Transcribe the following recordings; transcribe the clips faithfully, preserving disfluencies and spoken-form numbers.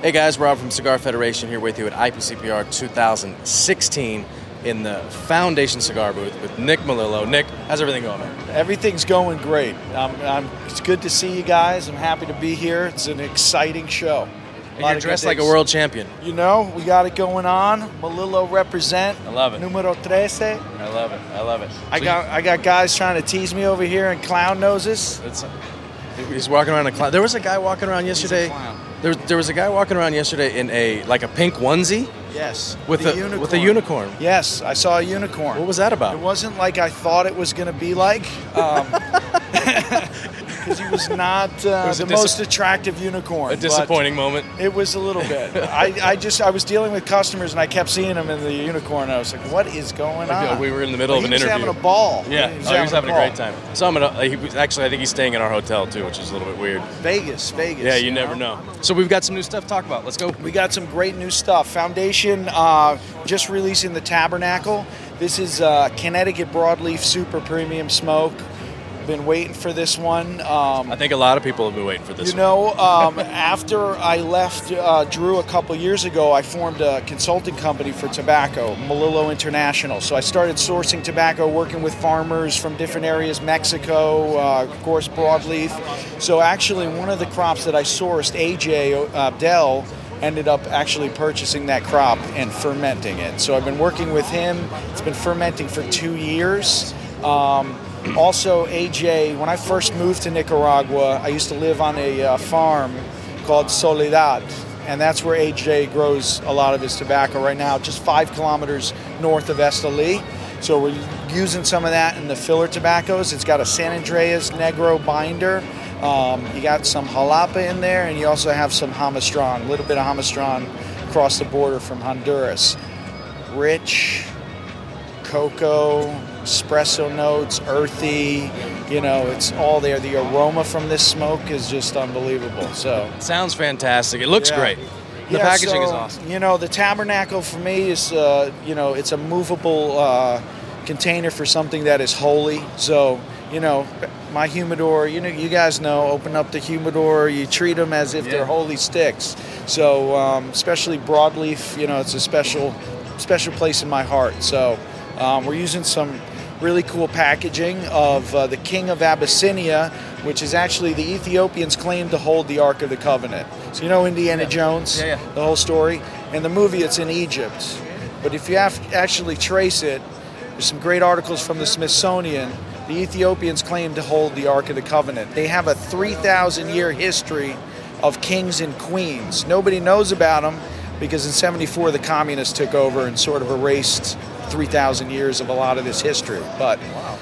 Hey guys, Rob from Cigar Federation here with you at I P C P R two thousand sixteen in the Foundation Cigar booth with Nick Melillo. Nick, how's everything going, man? Everything's going great. Um, I'm, it's good to see you guys. I'm happy to be here. It's an exciting show. And you're dressed like a world champion. You know, we got it going on. Melillo represent. I love it. Numero thirteen. I love it. I love it. I So got I got guys trying to tease me over here in clown noses. you- it's, he's walking around in a clown. There was a guy walking around yesterday. clown. There, there was a guy walking around yesterday in a like a pink onesie Yes. with the a unicorn. with a unicorn. Yes, I saw a unicorn. What was that It about? wasn't like I thought it was going to be like. Um, because he was not uh, was a the dis- most attractive unicorn. A but disappointing moment. It was a little bit. I, I just I was dealing with customers and I kept seeing him in the unicorn. And I was like, what is going I feel on? like we were in the middle But of an he was interview. having a ball. Yeah, he was, oh, he was having a ball. great time. So I'm gonna. He was, actually, I think he's staying in our hotel too, which is a little bit weird. Vegas, Vegas. Yeah, you never know. So we've got some new stuff to talk about. Let's go. We got some great new stuff. Foundation uh, just releasing the Tabernacle. This is uh, Connecticut Broadleaf Super Premium Smoke. Been waiting for this one. Um, I think a lot of people have been waiting for this. You know, um, after I left uh, Drew a couple years ago, I formed a consulting company for tobacco, Melillo International. So I started sourcing tobacco, working with farmers from different areas, Mexico, uh, of course, broadleaf. So actually, one of the crops that I sourced, A J uh, Dell, ended up actually purchasing that crop and fermenting it. So I've been working with him. It's been fermenting for two years. Um, Also, A J, when I first moved to Nicaragua, I used to live on a uh, farm called Soledad, and that's where A J grows a lot of his tobacco right now, just five kilometers north of Esteli. So we're using some of that in the filler tobaccos. It's got a San Andreas Negro binder. Um, you got some jalapa in there, and you also have some Jamastran, a little bit of Jamastran across the border from Honduras. Rich, cocoa, espresso notes, earthy, you know, it's all there. The aroma from this smoke is just unbelievable. So Sounds fantastic. It looks Yeah. great. The Yeah, packaging is so, awesome. You know, the Tabernacle for me is, uh, you know, it's a movable uh, container for something that is holy. So, you know, my humidor, you know, you guys know, open up the humidor, you treat them as if Yeah. they're holy sticks. So, um, especially broadleaf, you know, it's a special, special place in my heart. So, um, we're using some really cool packaging of uh, the King of Abyssinia, which is actually the Ethiopians claim to hold the Ark of the Covenant. So you know Indiana Jones, Yeah, yeah. the whole story? In the movie, it's in Egypt. But if you have to actually trace it, there's some great articles from the Smithsonian. The Ethiopians claim to hold the Ark of the Covenant. They have a three thousand year history of kings and queens. Nobody knows about them because in seventy-four the communists took over and sort of erased three thousand years of a lot of this history. But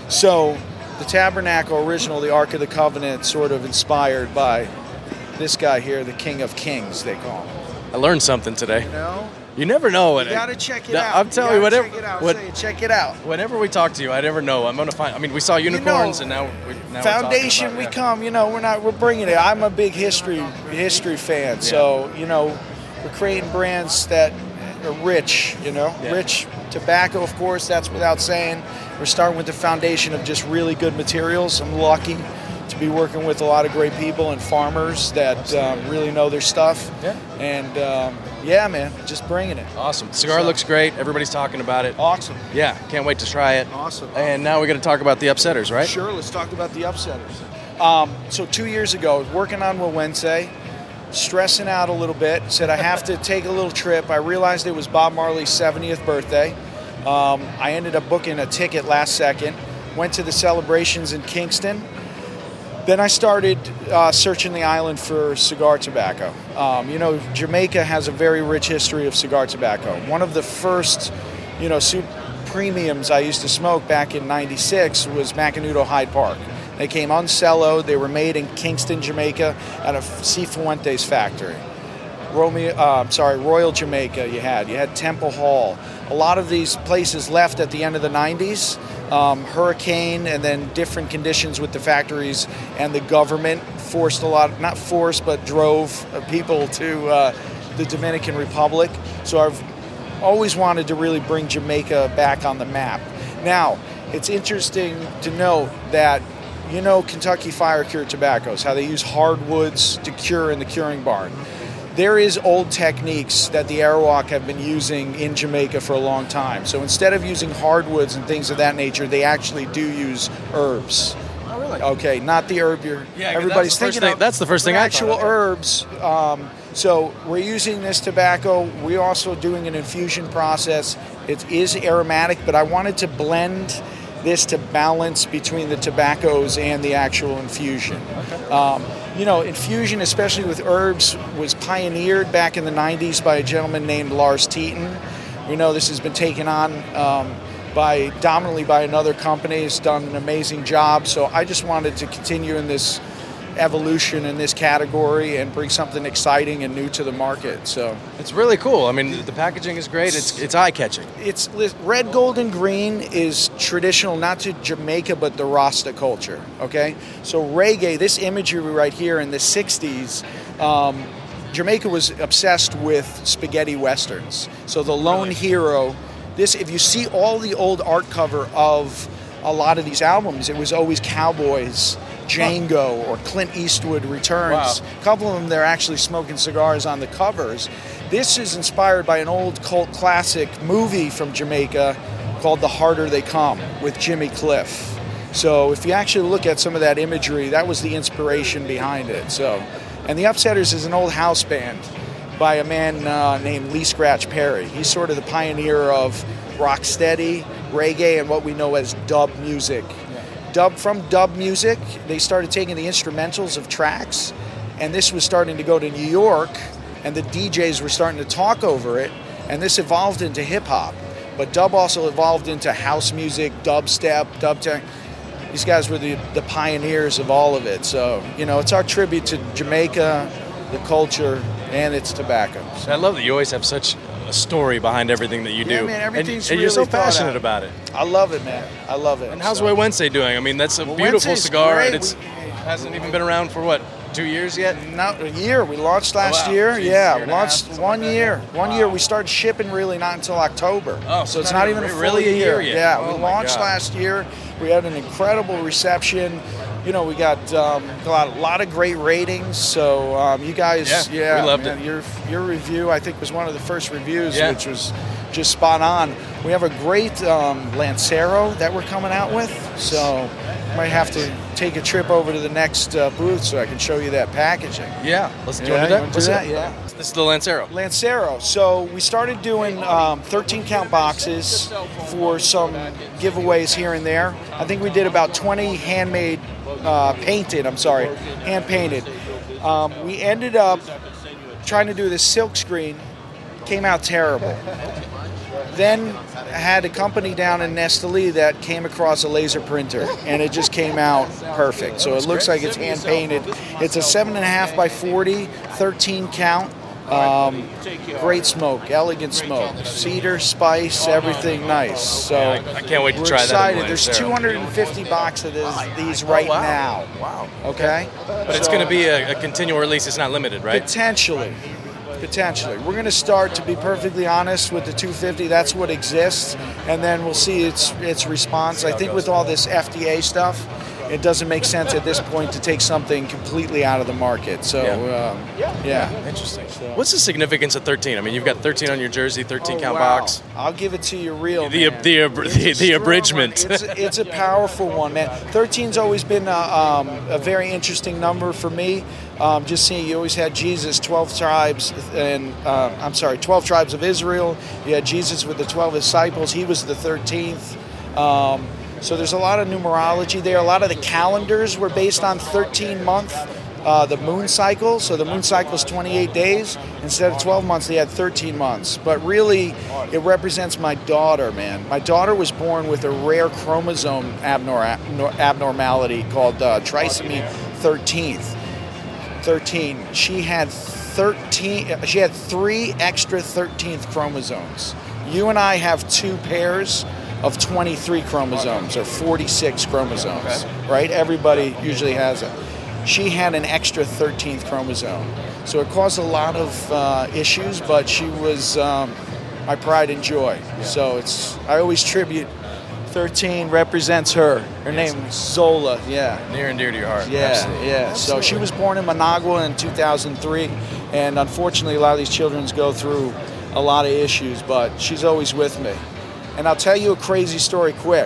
so the Tabernacle original, the Ark of the Covenant, sort of inspired by this guy here, the King of Kings, they call him. I learned something today. You know? You never know. What You gotta check it No, out. I'm telling you, gotta whatever. Check it out. What, Say it, check it out. whenever we talk to you, I never know. I'm gonna find. I mean, we saw unicorns, know, and now we now Foundation, we're we talking about, come. You know, we're not. We're bringing it. I'm a big history history fan. So you know, we're creating brands that are rich. You know, Yeah. rich tobacco, of course. That's without saying. We're starting with the foundation of just really good materials. I'm lucky to be working with a lot of great people and farmers that um, really know their stuff. Yeah. And um, yeah, man, just bringing it. Yeah. Awesome. Cigar So- looks great. Everybody's talking about it. Awesome. Yeah, can't wait to try it. Awesome. And now we're gonna talk about the upsetters, right? Sure, let's talk about the upsetters. Um, so two years ago, I was working on Wawense, stressing out a little bit, said I have to take a little trip. I realized it was Bob Marley's seventieth birthday. Um, I ended up booking a ticket last second, went to the celebrations in Kingston. Then I started uh, searching the island for cigar tobacco. Um, you know, Jamaica has a very rich history of cigar tobacco. One of the first, you know, super premiums I used to smoke back in ninety-six was Macanudo Hyde Park. They came uncelloed. They were made in Kingston, Jamaica, at a Cifuentes factory. Romeo, uh, sorry, Royal Jamaica you had. You had Temple Hall. A lot of these places left at the end of the nineties. Um, hurricane and then different conditions with the factories, and the government forced a lot, not forced, but drove uh, people to uh, the Dominican Republic. So I've always wanted to really bring Jamaica back on the map. Now, it's interesting to note that, you know, Kentucky Fire Cured tobaccos, how they use hardwoods to cure in the curing barn. there is old techniques that the Arawak have been using in Jamaica for a long time. So instead of using hardwoods and things of that nature, they actually do use herbs. Oh, really? Okay, not the herb you're Yeah, everybody's that's the first thinking thing- of. that's the first but thing I actual thought of. herbs. Um, so we're using this tobacco. We're also doing an infusion process. It is aromatic, but I wanted to blend this to balance between the tobaccos and the actual infusion. Um, you know, infusion, especially with herbs, was pioneered back in the nineties by a gentleman named Lars Teton. We know this has been taken on um, by dominantly by another company. It's done an amazing job. So I just wanted to continue in this evolution in this category and bring something exciting and new to the market. So It's really cool. I mean, the packaging is great. It's it's eye-catching. it's red, gold, and green is traditional not to Jamaica but the Rasta culture. Okay, so reggae, this imagery right here in the sixties. Um, Jamaica was obsessed with spaghetti westerns. So the lone Really? hero. This, if you see all the old art cover of a lot of these albums, it was always cowboys, Django, or Clint Eastwood returns. Wow. A couple of them, they're actually smoking cigars on the covers. This is inspired by an old cult classic movie from Jamaica called The Harder They Come with Jimmy Cliff. So if you actually look at some of that imagery, that was the inspiration behind it. So, and the Upsetters is an old house band by a man uh, named Lee Scratch Perry. He's sort of the pioneer of rocksteady, reggae, and what we know as dub music. Dub from dub music, they started taking the instrumentals of tracks, and this was starting to go to New York, and the D Js were starting to talk over it, and this evolved into hip hop. But dub also evolved into house music, dubstep, dub tech. These guys were the, the pioneers of all of it. So, you know, it's our tribute to Jamaica, the culture, and its tobacco. I love that you always have such a story behind everything that you Yeah, do. man, and, everything's and you're so really thought passionate out. about it. I love it, man. I love it. And how's So- Way Wednesday doing? I mean, that's a Well, beautiful Wednesday's cigar, great. and it's We- hasn't even been around for what, two years yet? Not a year. We launched last Oh, wow. year. Jeez, yeah, year and a launched half, something one like that. year. One Wow. year. We started shipping really not until October. Oh, so so it's not not even even a full really a year yet. Yeah, Oh, we my launched God. last year. We had an incredible reception. You know, we got um, a lot, a lot of great ratings. So um, you guys, Yeah, yeah, we loved man, it. Your your review, I think, was one of the first reviews, Yeah. which was just spot on. We have a great um, Lancero that we're coming out with. So might have to take a trip over to the next uh, booth so I can show you that packaging. Yeah. Let's do, Yeah, you want to do you that? wanna do Let's that? it. Yeah. This is the Lancero. Lancero. So we started doing um, thirteen count boxes for some giveaways here and there. I think we did about twenty handmade, uh, painted, I'm sorry, hand painted. Um, we ended up trying to do this silk screen, came out terrible. Then I had a company down in Nestle that came across a laser printer, and it just came out perfect. So it looks like it's hand painted. It's a seven and a half by forty, thirteen count. Um, great smoke, elegant smoke, cedar, spice, everything nice. So I can't wait to we're try that in excited. There's Lancero. two hundred fifty boxes of this, these right wow. now. Wow. Okay, But it's So- going to be a, a continual release. It's not limited, right? Potentially. Potentially. We're going to start, to be perfectly honest, with the two fifty. That's what exists. And then we'll see its its response. I think with all this F D A stuff, it doesn't make sense at this point to take something completely out of the market. So, Yeah. um, yeah. Interesting. What's the significance of thirteen? I mean, you've got thirteen on your jersey, thirteen count Oh, wow. box. I'll give it to you real, The- man. the ab- It's the- a the strong abridgment. one. It's a, it's a powerful one, man. thirteen's always been a, um, a very interesting number for me. Um, just seeing you always had Jesus, twelve tribes, and uh, I'm sorry, twelve tribes of Israel. You had Jesus with the twelve disciples. He was the thirteenth. Um, so there's a lot of numerology there. A lot of the calendars were based on thirteen month. Uh, the moon cycle, so the moon cycle is twenty-eight days. Instead of twelve months, they had thirteen months. But really, it represents my daughter, man. My daughter was born with a rare chromosome abnor- abnormality called uh, trisomy thirteenth. thirteen. She had thirteen. She had three extra thirteenth chromosomes. You and I have two pairs of twenty-three chromosomes, or forty-six chromosomes, right? Everybody usually has it. She had an extra thirteenth chromosome. So it caused a lot of uh, issues, but she was um, my pride and joy. So it's I always tribute thirteen represents her. Her Yes. name is Zola. Yeah. Near and dear to your heart. Yeah, Absolutely. yeah. So she was born in Managua in two thousand three, and unfortunately, a lot of these children go through a lot of issues, but she's always with me. And I'll tell you a crazy story quick.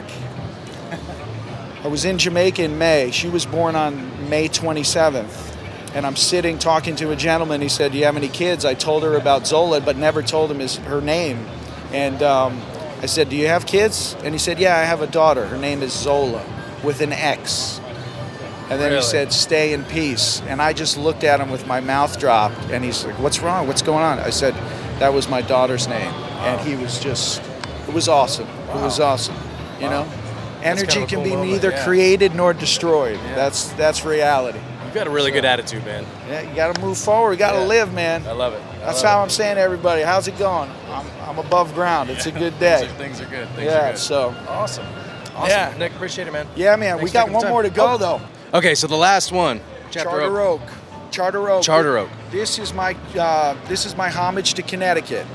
I was in Jamaica in May. She was born on May twenty-seventh, and I'm sitting talking to a gentleman. He said, "Do you have any kids?" I told her about Zola, but never told him his, her name. And um, I said, "Do you have kids?" And he said, "Yeah, I have a daughter. Her name is Zola, with an X." And then Really? he said, "Stay in peace." And I just looked at him with my mouth dropped, and he's like, "What's wrong? What's going on?" I said, "That was my daughter's name." And he was just, it was awesome. It was awesome. You Wow. know? Energy kind of a can cool be moment, neither yeah. created nor destroyed. Yeah. That's that's reality. You've got a really good attitude, man. Yeah, you got to move forward. You got to Yeah. live, man. I love it. I That's love how it. I'm saying to everybody. How's it going? I'm, I'm above ground. It's a good day. Things are, things are good. Things Yeah, are good. so- Awesome. Awesome. Yeah. Nick, appreciate it, man. Yeah, man. Thanks we for got taking the one time. more to go, Oh. though. Okay, so the last one. Chapter Charter Oak. Oak. Charter Oak. Charter Oak. This is my uh, this is my homage to Connecticut.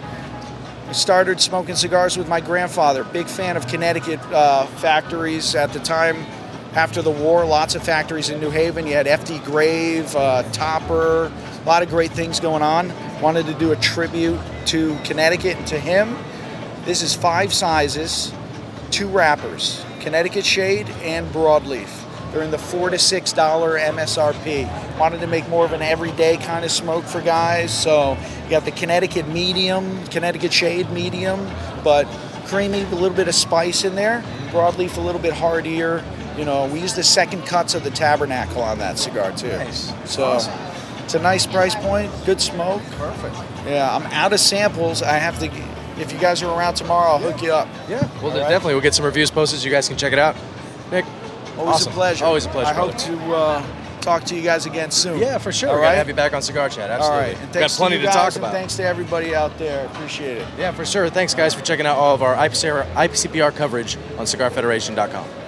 I started smoking cigars with my grandfather. Big fan of Connecticut uh, factories at the time. After the war, lots of factories in New Haven. You had F D Grave, uh, Topper, a lot of great things going on. Wanted to do a tribute to Connecticut and to him. This is five sizes, two wrappers, Connecticut Shade and Broadleaf. They're in the four to six dollar M S R P. Wanted to make more of an everyday kind of smoke for guys, so you got the Connecticut Medium, Connecticut Shade Medium, but creamy, a little bit of spice in there. Broadleaf a little bit heartier. You know, we use the second cuts of the Tabernacle on that cigar too. Nice. So Awesome. it's a nice price point, good smoke. Perfect. Yeah, I'm out of samples. I have to. If you guys are around tomorrow, I'll hook you up. Yeah, well, All right. definitely. We'll get some reviews posted so you guys can check it out. Nick, Always awesome. a pleasure. Always a pleasure, I hope brother. to uh, talk to you guys again soon. Yeah, for sure. All We're going right. to have you back on Cigar Chat. All Absolutely. right. And Got thanks plenty to, to, you talk guys, and about. thanks to everybody out there. Appreciate it. Yeah, for sure. Thanks, guys, for checking out all of our I P C P R coverage on cigar federation dot com.